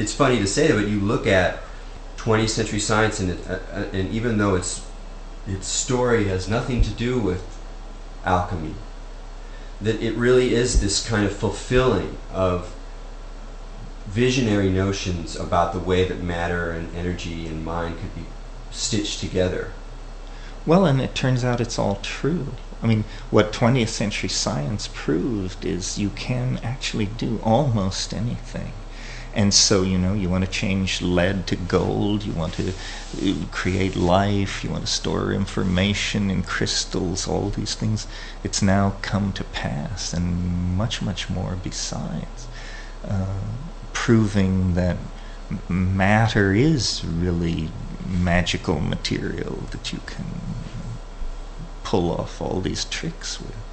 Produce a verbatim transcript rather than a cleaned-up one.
it's funny to say that, but you look at twentieth century science, and it, uh, and even though its its story has nothing to do with alchemy, that it really is this kind of fulfilling of visionary notions about the way that matter and energy and mind could be stitched together. Well, and it turns out it's all true. I mean, what twentieth century science proved is you can actually do almost anything. And so, you know, you want to change lead to gold, you want to create life, you want to store information in crystals, all these things. It's now come to pass, and much, much more besides, uh, proving that matter is really magical material that you can pull off all these tricks with.